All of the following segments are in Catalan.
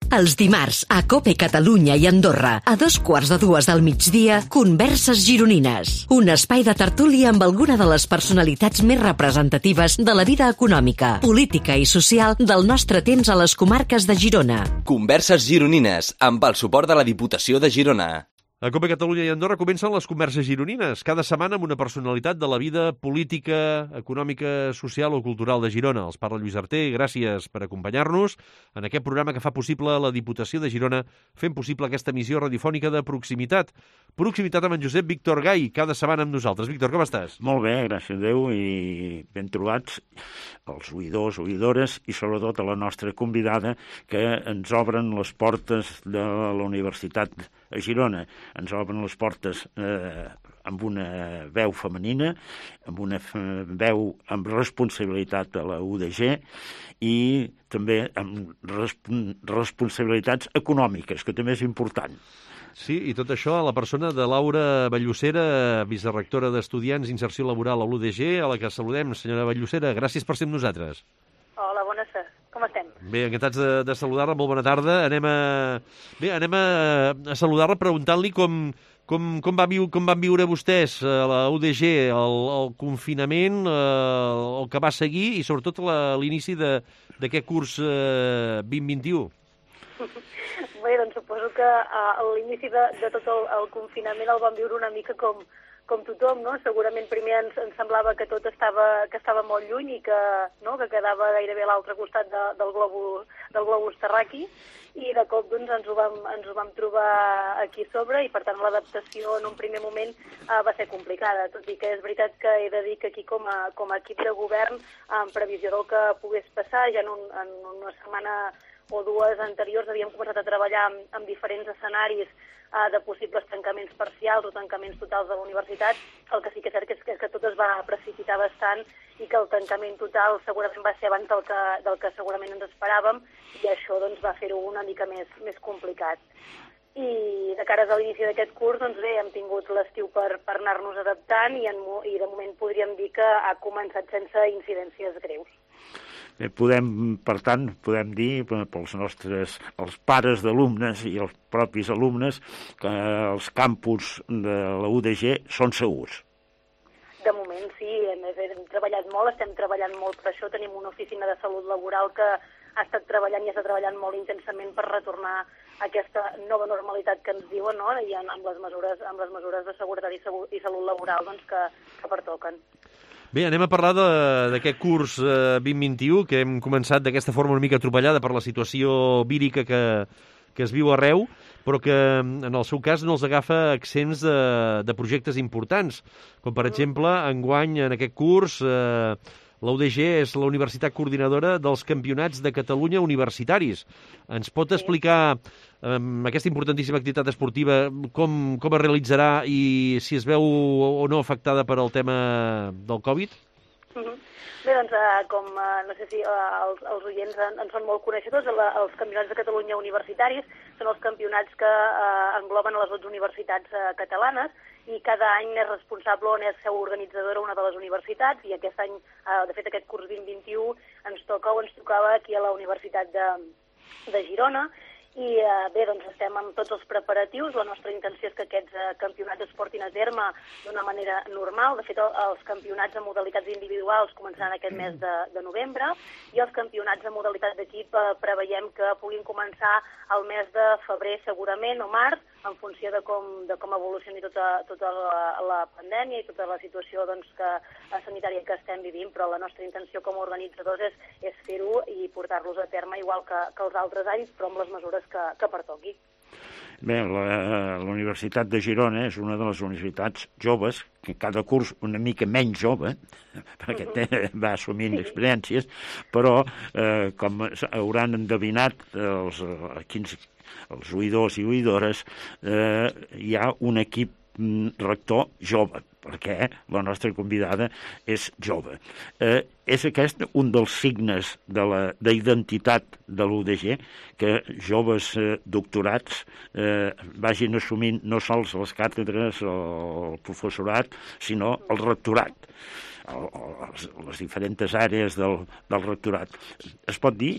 Els dimarts, a COPE Catalunya i Andorra, a 2:15 del migdia, Converses Gironines. Un espai de tertúlia amb alguna de les personalitats més representatives de la vida econòmica, política i social del nostre temps a les comarques de Girona. Converses Gironines, amb el suport de la Diputació de Girona. A COPE Catalunya i Andorra comencen les converses gironines, cada setmana amb una personalitat de la vida política, econòmica, social o cultural de Girona. Els parla Lluís Arter, gràcies per acompanyar-nos en aquest programa que fa possible la Diputació de Girona, fent possible aquesta emissió radiofònica de proximitat. Proximitat amb en Josep Víctor Gai, cada setmana amb nosaltres. Víctor, com estàs? Molt bé, gràcies a Déu, i ben trobats els oïdors, oïdores i sobretot a la nostra convidada que ens obren les portes de la Universitat a Girona. Ens obren les portes amb una veu femenina, amb una veu amb responsabilitat a la UDG i també amb responsabilitats econòmiques, que també és important. Sí, i tot això a la persona de Laura Vallocera, vicerectora d'Estudiants d'Inserció Laboral a l'UDG, a la que saludem. Senyora Vallocera, gràcies per ser amb nosaltres. Hola, bones, com estem? Bé, encantats de saludar-la, molt bona tarda. Anem a saludar-la preguntant-li com van viure vostès a la UDG el confinament, el que va seguir i sobretot l'inici d'aquest curs 2021. Bé, doncs suposo que l'inici de tot el confinament el vam viure una mica com tothom, no? Segurament primer ens semblava que tot estava molt lluny i que quedava gairebé a l'altre costat del globus terraqui, i de cop doncs, ens ho vam trobar aquí a sobre, i per tant l'adaptació en un primer moment va ser complicada, tot i que és veritat que he de dir que aquí com a equip de govern, en previsió del que pogués passar, ja en una setmana o dues anteriors havíem començat a treballar amb diferents escenaris de possibles tancaments parcials o tancaments totals de la universitat. El que sí que és cert és que tot es va precipitar bastant i que el tancament total segurament va ser abans del que segurament ens esperàvem, i això doncs, va fer-ho una mica més complicat. I de cares a l'inici d'aquest curs, doncs bé, hem tingut l'estiu per anar-nos adaptant i de moment podríem dir que ha començat sense incidències greus. Per tant, podem dir els pares d'alumnes i els propis alumnes que els campus de la UDG són segurs. De moment sí, hem treballat molt, estem treballant molt per això, tenim una oficina de salut laboral que ha estat treballant i està treballant molt intensament per retornar a aquesta nova normalitat que ens diuen, no? I amb les mesures de seguretat i salut laboral doncs, que pertoquen. Bé, anem a parlar d'aquest curs 2021, que hem començat d'aquesta forma una mica atropellada per la situació vírica que es viu arreu, però que en el seu cas no els agafa accents de projectes importants, com per exemple, enguany en aquest curs la UDG és la universitat coordinadora dels campionats de Catalunya universitaris. Ens pot explicar aquesta importantíssima activitat esportiva com es realitzarà i si es veu o no afectada per el tema del Covid? Bé, doncs, no sé si els oients en són molt coneixedors, els campionats de Catalunya universitaris són els campionats que engloben a les 12 universitats catalanes, i cada any és responsable o n'és seu organitzadora una de les universitats, i aquest any, de fet aquest curs 2021, ens tocava aquí a la Universitat de Girona. I bé, doncs estem amb tots els preparatius. La nostra intenció és que aquests campionats es portin a terme d'una manera normal. De fet, els campionats en modalitats individuals començaran aquest mes de novembre, i els campionats en modalitat d'equip preveiem que puguin començar al mes de febrer segurament o març, en funció de com evolucioni tota la pandèmia i tota la situació doncs, sanitària que estem vivint, però la nostra intenció com a organitzadors és fer-ho i portar-los a terme igual que els altres anys, però amb les mesures que pertoqui. Bé, la Universitat de Girona és una de les universitats joves, que cada curs una mica menys jove, perquè va assumint experiències, però com hauran endevinat els oïdors i oïdores, hi ha un equip rector jove, perquè la nostra convidada és jove. És aquest un dels signes d'identitat de l'UDG, que joves doctorats vagin assumint no sols les càtedres o el professorat, sinó el rectorat, les diferents àrees del rectorat. Es pot dir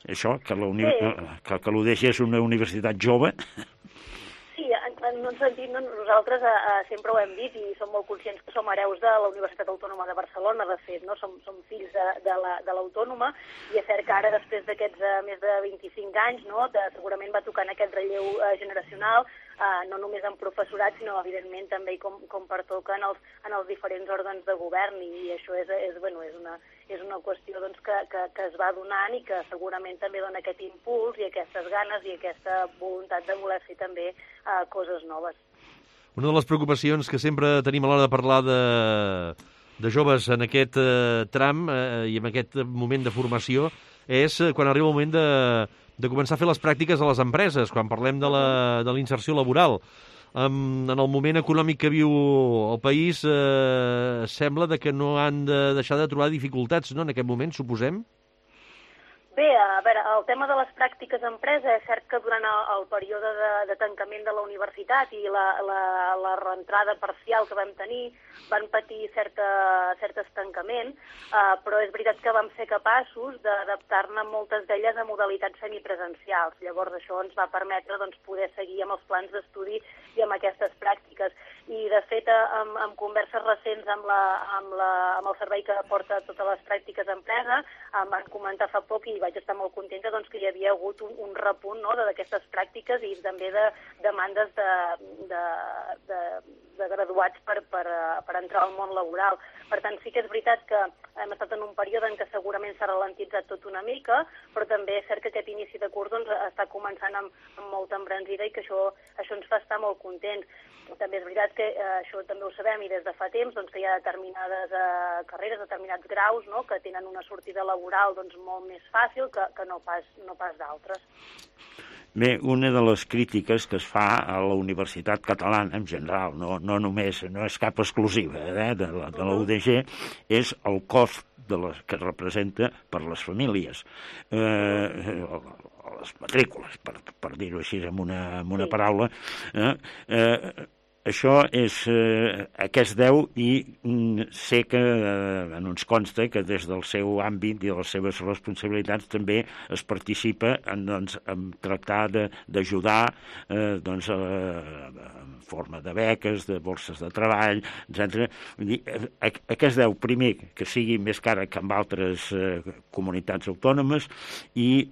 això, que l'UDG és una universitat jove. Sí, en un sentit, nosaltres sempre ho hem dit i som molt conscients que som hereus de la Universitat Autònoma de Barcelona, de fet, no? Som fills de l'Autònoma, i és cert que ara, després d'aquests més de 25 anys, no? Segurament va tocant aquest relleu generacional, no només en professorat, sinó, evidentment, també com pertoca en els diferents òrgans de govern, i això és una qüestió doncs, que es va donant i que segurament també dona aquest impuls i aquestes ganes i aquesta voluntat de voler fer també coses noves. Una de les preocupacions que sempre tenim a l'hora de parlar de joves en aquest tram i en aquest moment de formació és quan arriba el moment de començar a fer les pràctiques a les empreses, quan parlem de la inserció laboral. En el moment econòmic que viu el país sembla que no han de deixar de trobar dificultats, no?, en aquest moment, suposem? Bé, a veure, el tema de les pràctiques a empresa, és cert que durant el període de tancament de la universitat i la reentrada parcial que vam tenir van patir cert estancament, però és veritat que vam ser capaços d'adaptar-ne moltes d'elles a modalitats semipresencials. Llavors això ens va permetre poder seguir amb els plans d'estudi i amb aquestes pràctiques. I, de fet, amb converses recents amb el servei que porta totes les pràctiques a empresa, em van comentar fa poc i vaig estar molt contenta que hi havia hagut un repunt d'aquestes pràctiques i també de demandes de graduats per entrar al món laboral. Per tant, sí que és veritat que hem estat en un període en què segurament s'ha ralentitzat tot una mica, però també és cert que aquest inici de curs està començant amb molta embranzida i que això ens fa estar molt contents. També és veritat que això també ho sabem i des de fa temps, que hi ha determinades carreres, determinats graus, no?, que tenen una sortida laboral molt més fàcil que no pas d'altres. Bé, una de les crítiques que es fa a la Universitat Catalana en general, no és cap exclusiva de la UDG, és el cost que representa per les famílies. Les matrícules, per dir-ho així amb una paraula. Això és a què es deu i sé que ens consta que des del seu àmbit i de les seves responsabilitats també es participa en tractar d'ajudar en forma de beques, de borses de treball, etc. A què es deu? Primer, que sigui més cara que en altres comunitats autònomes i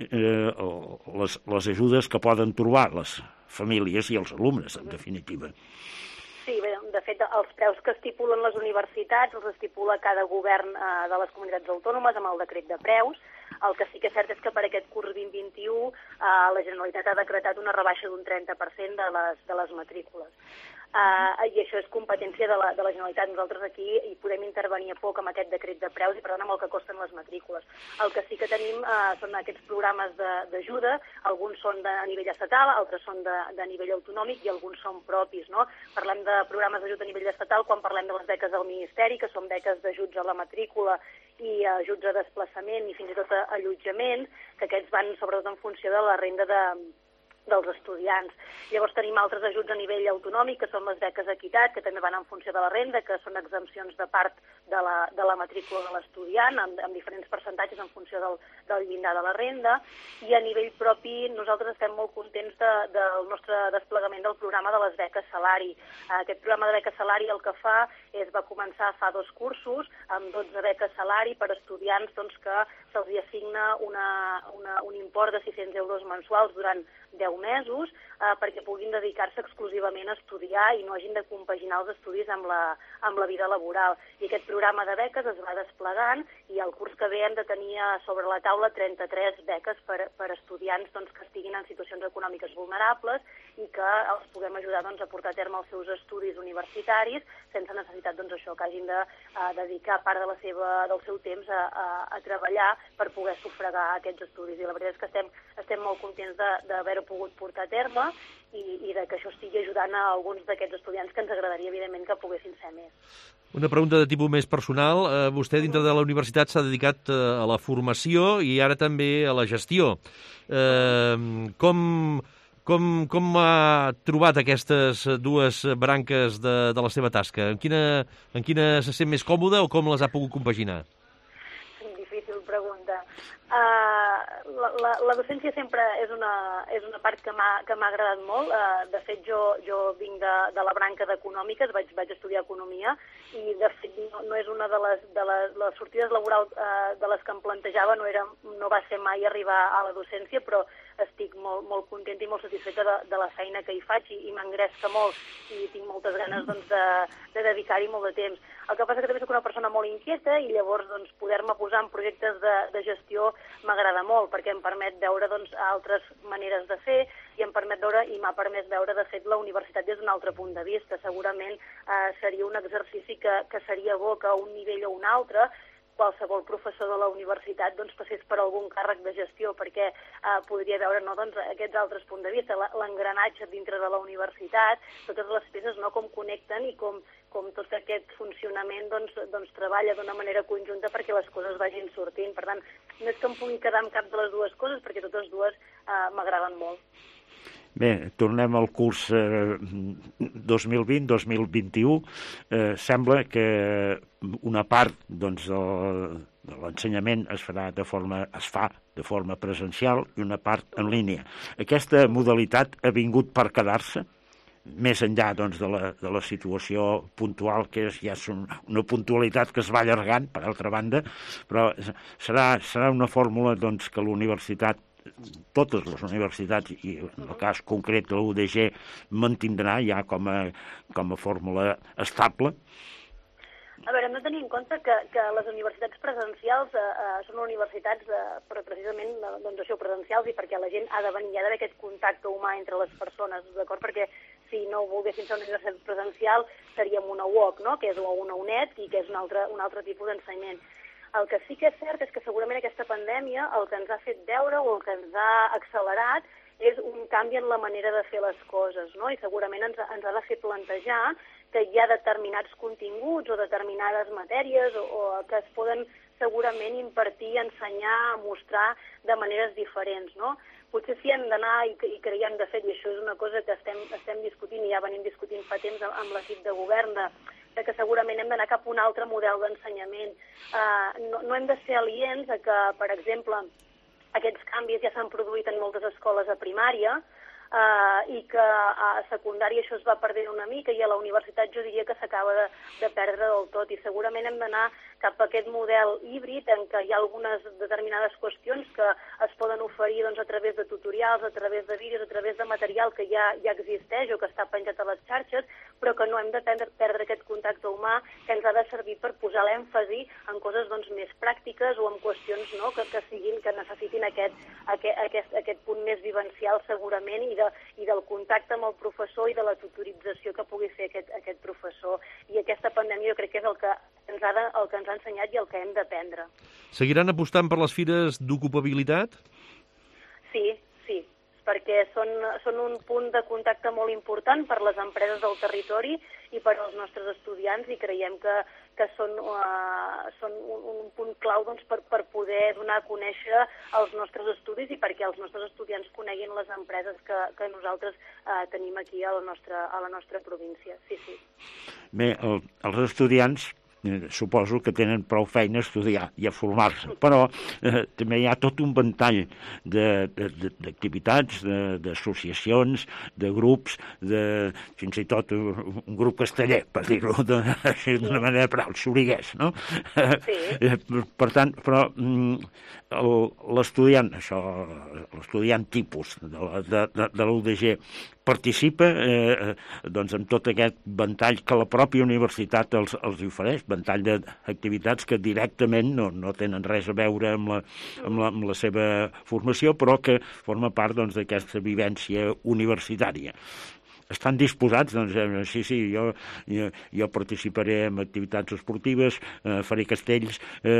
les ajudes que poden trobar les famílies i els alumnes, en definitiva. Sí, bé, de fet, els preus que estipulen les universitats els estipula cada govern de les comunitats autònomes amb el decret de preus. El que sí que és cert és que per aquest curs 2021 la Generalitat ha decretat una rebaixa d'un 30% de les matrícules. I això és competència de la Generalitat. Nosaltres aquí hi podem intervenir a poc amb aquest decret de preus i per tant amb el que costen les matrícules. El que sí que tenim són aquests programes d'ajuda, alguns són a nivell estatal, altres són de nivell autonòmic i alguns són propis, no? Parlem de programes d'ajut a nivell estatal quan parlem de les beques del Ministeri, que són beques d'ajuts a la matrícula i ajuts a desplaçament i fins i tot a allotjament, que aquests van sobretot en funció de la renda dels estudiants. Llavors tenim altres ajuts a nivell autonòmic, que són les beques equitat, que també van en funció de la renda, que són exempcions de part de la matrícula de l'estudiant, amb diferents percentatges en funció del llindar de la renda, i a nivell propi nosaltres estem molt contents del nostre desplegament del programa de les beques salari. Aquest programa de beques salari el que va començar fa 2 cursos, amb 12 beques salari per estudiants que se'ls assigna un import de 600 euros mensuals durant 10 mesos perquè puguin dedicar-se exclusivament a estudiar i no hagin de compaginar els estudis amb la vida laboral. I aquest programa de beques es va desplegant i el curs que ve hem de tenir sobre la taula 33 beques per estudiants que estiguin en situacions econòmiques vulnerables i que els puguem ajudar a portar a terme els seus estudis universitaris sense necessitat que hagin de dedicar part del seu temps a treballar per poder sufragar aquests estudis. I la veritat és que estem molt contents d'haver-ho pogut portar a terme i que això estigui ajudant a alguns d'aquests estudiants que ens agradaria, evidentment, que poguessin ser més. Una pregunta de tipus més personal. Vostè, dintre de la universitat, s'ha dedicat a la formació i ara també a la gestió. Com ha trobat aquestes dues branques de la seva tasca? En quina se sent més còmoda o com les ha pogut compaginar? Difícil pregunta. La docència sempre és una part que m'ha agradat molt. De fet, jo vinc de la branca d'econòmiques, vaig estudiar economia, i de fet no és una de les sortides laborals de les que em plantejava, no va ser mai arribar a la docència, però estic molt contenta i molt satisfeta de la feina que hi faig i m'engresca molt i tinc moltes ganes doncs, de dedicar-hi molt de temps. El que passa que també soc una persona molt inquieta i llavors doncs, poder-me posar en projectes de gestió m'agrada molt perquè em permet veure doncs, altres maneres de fer i em permet veure i m'ha permès veure de fet la universitat des d'un altre punt de vista. Segurament seria un exercici que seria bo que a un nivell o un altre qualsevol professor de la universitat doncs, passés per algun càrrec de gestió perquè podria veure doncs, aquests altres punts de vista, l'engranatge dintre de la universitat, totes les peces com connecten i com tot aquest funcionament doncs, treballa d'una manera conjunta perquè les coses vagin sortint. Per tant, no és que em pugui quedar amb cap de les dues coses perquè totes dues m'agraden molt. Bé, tornem al curs 2020-2021. Sembla que una part doncs, de l'ensenyament es fa de forma presencial i una part en línia. Aquesta modalitat ha vingut per quedar-se, més enllà doncs, de la situació puntual, que ja és una puntualitat que es va allargant, per altra banda, però serà una fórmula doncs, que l'universitat, totes les universitats, i en el cas concret de l'UDG, mantindrà ja com a fórmula estable? A veure, hem de tenir en compte que les universitats presencials són universitats precisament doncs, això, presencials, i perquè la gent ha de venir, ha d'haver aquest contacte humà entre les persones, d'acord? Perquè si no volguéssim ser una universitat presencial seríem una UOC, no? Que és una UNED i que és un altre tipus d'ensenyament. El que sí que és cert és que segurament aquesta pandèmia el que ens ha fet veure o el que ens ha accelerat és un canvi en la manera de fer les coses, no? I segurament ens ha de fer plantejar que hi ha determinats continguts o determinades matèries o que es poden segurament impartir, ensenyar, mostrar de maneres diferents, no? Potser sí hem d'anar, i creiem, de fet, i això és una cosa que estem discutint i ja venim discutint fa temps amb l'equip de govern, que segurament hem d'anar cap a un altre model d'ensenyament. No hem de ser aliens a que, per exemple, aquests canvis ja s'han produït en moltes escoles a primària i que a secundària això es va perdent una mica i a la universitat jo diria que s'acaba de perdre del tot, i segurament hem d'anar cap a aquest model híbrid en què hi ha algunes determinades qüestions que es poden oferir doncs, a través de tutorials, a través de vídeos, a través de material que ja existeix o que està penjat a les xarxes, però que no hem de perdre aquest contacte humà que ens ha de servir per posar l'èmfasi en coses doncs, més pràctiques o en qüestions no, que necessitin aquest punt més vivencial segurament i del contacte amb el professor i de la tutorització que pugui fer aquest professor. I aquesta pandèmia jo crec que és el que ens ha ensenyat i el que hem d'aprendre. Seguiran apostant per les fires d'ocupabilitat? Sí, perquè són un punt de contacte molt important per les empreses del territori i per als nostres estudiants, i creiem que són un punt clau doncs, per poder donar a conèixer els nostres estudis i perquè els nostres estudiants coneguin les empreses que nosaltres tenim aquí a la nostra província. Sí. Bé, els estudiants suposo que tenen prou feina a estudiar i a formar-se, però també hi ha tot un ventall d'activitats, d'associacions, de grups, fins i tot un grup casteller, per dir-ho d'una manera prou xoriguès, no? Sí. Per tant, però l'estudiant tipus de l'UDG participa doncs, en tot aquest ventall que la pròpia universitat els ofereix, ventall d'activitats que directament no tenen res a veure amb la seva formació, però que forma part doncs, d'aquesta vivència universitària. Estan disposats? Doncs sí, jo participaré en activitats esportives, faré castells,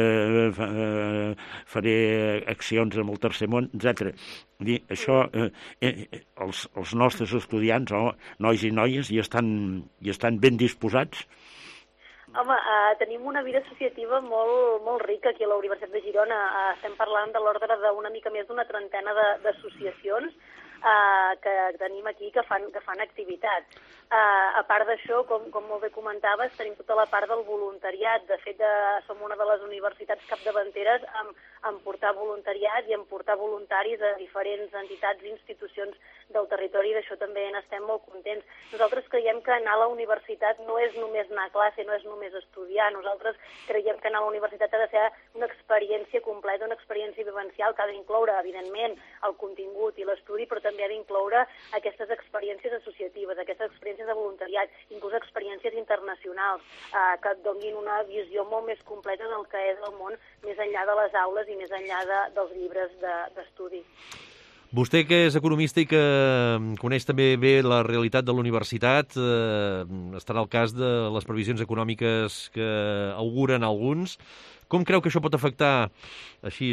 faré accions amb el tercer món, etc. Això, els nostres estudiants, nois i noies, hi estan ben disposats? Home, tenim una vida associativa molt rica aquí a la Universitat de Girona. Estem parlant de l'ordre d'una mica més d'una trentena d'associacions que tenim aquí que fan activitat. A part d'això, com molt bé comentaves, tenim tota la part del voluntariat. De fet, som una de les universitats capdavanteres en portar voluntariat i en portar voluntaris a diferents entitats i institucions del territori, i d'això també n'estem molt contents. Nosaltres creiem que anar a la universitat no és només anar a classe, no és només estudiar. Nosaltres creiem que anar a la universitat ha de ser una experiència completa, una experiència vivencial que ha d'incloure, evidentment, el contingut i l'estudi, però també ha d'incloure aquestes experiències associatives, aquestes experiències de voluntariat, inclús experiències internacionals, que et donin una visió molt més completa del que és el món més enllà de les aules i més enllà dels llibres d'estudi. Vostè, que és economista i que coneix també bé la realitat de la universitat, estarà al cas de les previsions econòmiques que auguren alguns. Com creu que això pot afectar, així,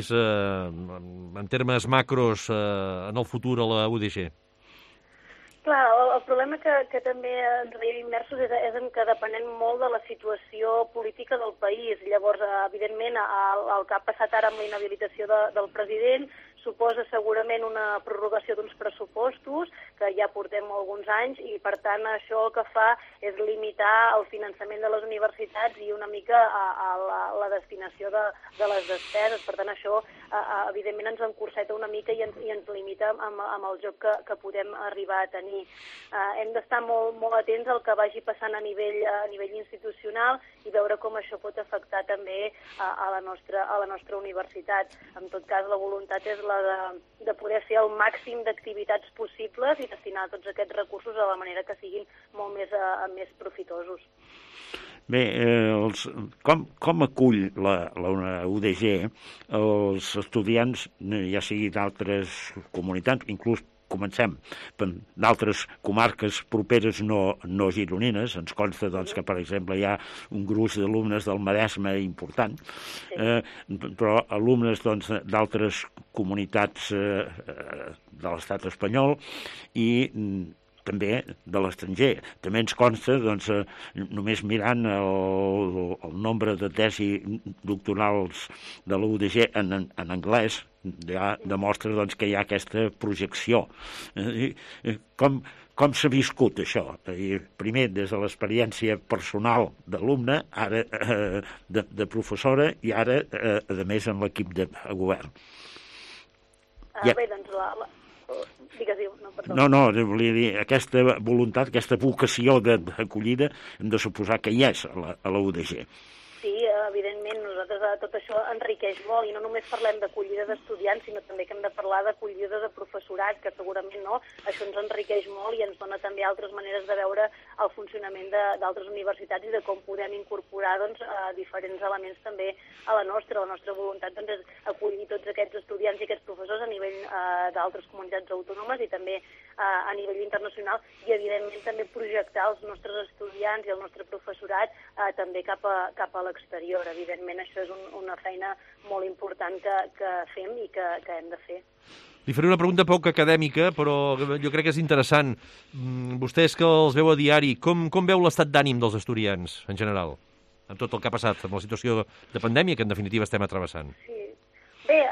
en termes macros, en el futur a la UDG? Clar, el problema que també ens veiem immersos és en que depenem molt de la situació política del país. Llavors, evidentment, el que ha passat ara amb la inhabilitació del president suposa segurament una prorrogació d'uns pressupostos que ja portem alguns anys i, per tant, això el que fa és limitar el finançament de les universitats i una mica la destinació de les despeses. Per tant, això, evidentment, ens encurseta una mica i ens limita amb el joc que podem arribar a tenir. Hem d'estar molt atents al que vagi passant a nivell institucional i veure com això pot afectar també a la nostra universitat. En tot cas, la voluntat és de poder fer el màxim d'activitats possibles i destinar tots aquests recursos de la manera que siguin molt més profitosos. Bé, com acull la UDG els estudiants, ja sigui d'altres comunitats, inclús comencem per d'altres comarques properes no gironines. Ens consta doncs, que, per exemple, hi ha un gruix d'alumnes del Maresme important, però alumnes d'altres comunitats de l'estat espanyol i també de l'estranger. També ens consta, només mirant el nombre de tesi doctorals de la UDG en anglès, ja demostra que hi ha aquesta projecció. Com s'ha viscut això? Primer, des de l'experiència personal d'alumne, ara de professora i ara, a més, en l'equip de govern. Bé, doncs No, volia dir, aquesta voluntat, aquesta vocació d'acollida, hem de suposar que hi és a la UDG. Sí, evidentment, nosaltres tot això enriqueix molt, i no només parlem d'acollida d'estudiants, sinó també que hem de parlar d'acollida de professorat, que segurament no, això ens enriqueix molt i ens dona també altres maneres de veure el funcionament d'altres universitats i de com podem incorporar diferents elements també a la nostra. La nostra voluntat és acollir tots aquests estudiants i aquests professors a nivell d'altres comunitats autònomes i també a nivell internacional i, evidentment, també projectar els nostres estudiants i el nostre professorat també cap a l'exterior. Evidentment, això és una feina molt important que fem i que hem de fer. Li faré una pregunta poc acadèmica, però jo crec que és interessant. Vostès que els veu a diari, com veu l'estat d'ànim dels estudiants, en general, amb tot el que ha passat, amb la situació de pandèmia que, en definitiva, estem travessant? Sí. Bé,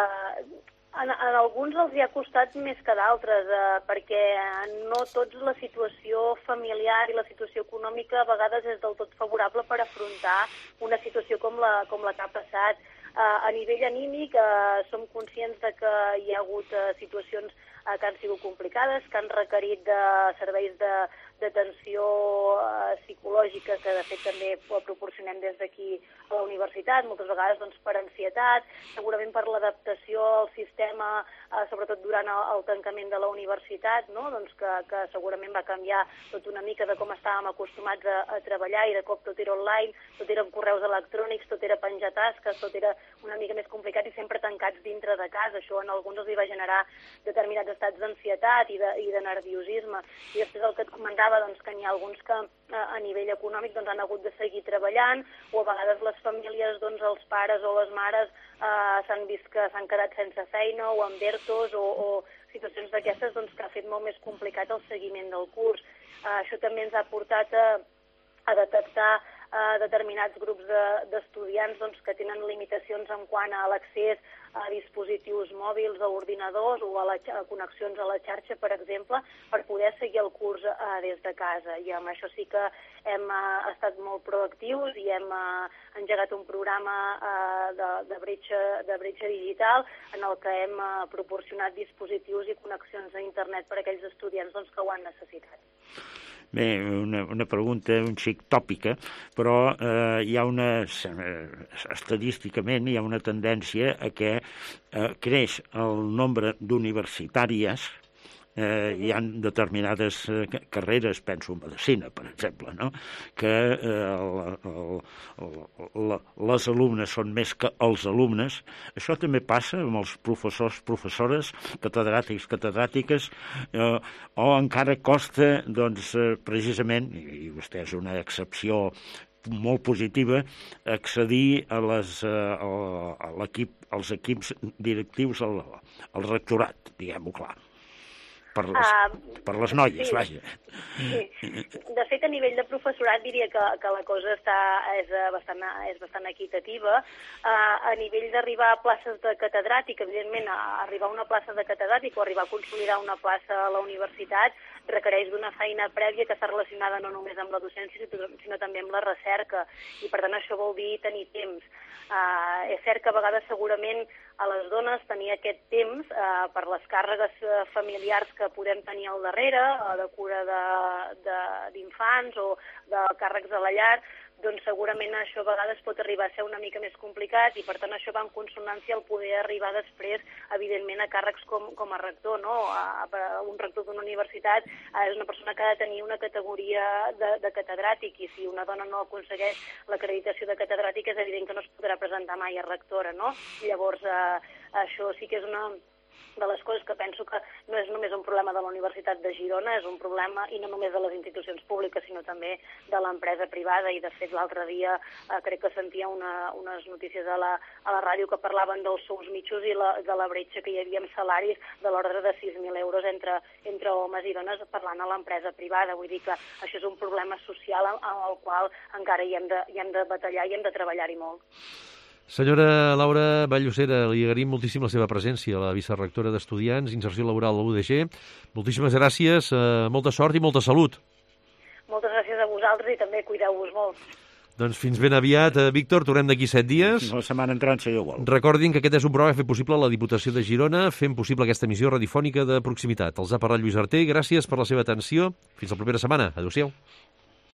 en alguns els hi ha costat més que d'altres, perquè no tots la situació familiar i la situació econòmica a vegades és del tot favorable per afrontar una situació com la que ha passat. A nivell anímic som conscients de que hi ha hagut situacions que han sigut complicades, que han requerit de serveis d'atenció psicològica, que de fet també proporcionem des d'aquí a la universitat, moltes vegades per ansietat, segurament per l'adaptació al sistema, sobretot durant el tancament de la universitat, no? Que segurament va canviar tot una mica de com estàvem acostumats a treballar i de cop tot era online, tot era amb correus electrònics, tot era penjar tasques, tot era una mica més complicat i sempre tancats dintre de casa. Això en alguns els va generar determinats estats d'ansietat i de nerviosisme. I després el que et comentava, que n'hi ha alguns que a nivell econòmic han hagut de seguir treballant, o a vegades les famílies, els pares o les mares s'han vist que s'han quedat sense feina o amb ERTOs o situacions d'aquestes que ha fet molt més complicat el seguiment del curs. Això també ens ha portat a detectar determinats grups d'estudiants doncs, que tenen limitacions en quant a l'accés a dispositius mòbils o ordinadors o a connexions a la xarxa, per exemple, per poder seguir el curs des de casa. I amb això sí que hem estat molt proactius i hem engegat un programa de bretxa digital en el que hem proporcionat dispositius i connexions a internet per a aquells estudiants doncs, que ho han necessitat. Bé, una pregunta un xic tòpica, però hi ha estadísticament hi ha una tendència a que creix el nombre d'universitàries. Hi ha determinades carreres, penso en medicina, per exemple, no? Que les alumnes són més que els alumnes. Això també passa amb els professors, professores, catedràtics, catedràtiques, o encara costa, doncs, precisament, i vostè és una excepció molt positiva, accedir als equips directius al rectorat, diguem-ho clar. Per les noies, sí. Vaja. Sí. De fet, a nivell de professorat diria que la cosa és bastant equitativa. A nivell d'arribar a places de catedràtic, evidentment, arribar a una plaça de catedràtic o arribar a consolidar una plaça a la universitat requereix d'una feina prèvia que està relacionada no només amb la docència, sinó també amb la recerca, i per tant això vol dir tenir temps. És cert que a vegades segurament a les dones tenir aquest temps per les càrregues familiars que podem tenir al darrere, de cura d'infants o de càrrecs a la llar, doncs segurament això a vegades pot arribar a ser una mica més complicat i per tant això va en consonància al poder arribar després, evidentment, a càrrecs com a rector, no? Un rector d'una universitat és una persona que ha de tenir una categoria de catedràtic i si una dona no aconsegueix l'acreditació de catedràtic és evident que no es podrà presentar mai a rectora, no? Llavors això sí que és una de les coses que penso que no és només un problema de la Universitat de Girona, és un problema i no només de les institucions públiques, sinó també de l'empresa privada. I, de fet, l'altre dia crec que sentia unes notícies a la ràdio que parlaven dels sous mitjos i de la bretxa que hi havia amb salaris de l'ordre de 6.000 euros entre homes i dones parlant a l'empresa privada. Vull dir que això és un problema social amb el qual encara hi hem de batallar i hem de treballar-hi molt. Senyora Laura Vall-Llosera, li agraïm moltíssim la seva presència, la vicerectora d'Estudiants, Inserció Laboral de l'UDG. Moltíssimes gràcies, molta sort i molta salut. Moltes gràcies a vosaltres i també cuideu-vos molt. Doncs fins ben aviat, Víctor, tornem d'aquí 7 dies. La setmana entrant, si Déu vol. Recordin que aquest és un programa fet possible a la Diputació de Girona, fent possible aquesta emissió radiofònica de proximitat. Els ha parlat Lluís Arter, gràcies per la seva atenció. Fins la propera setmana. Adéu-siau.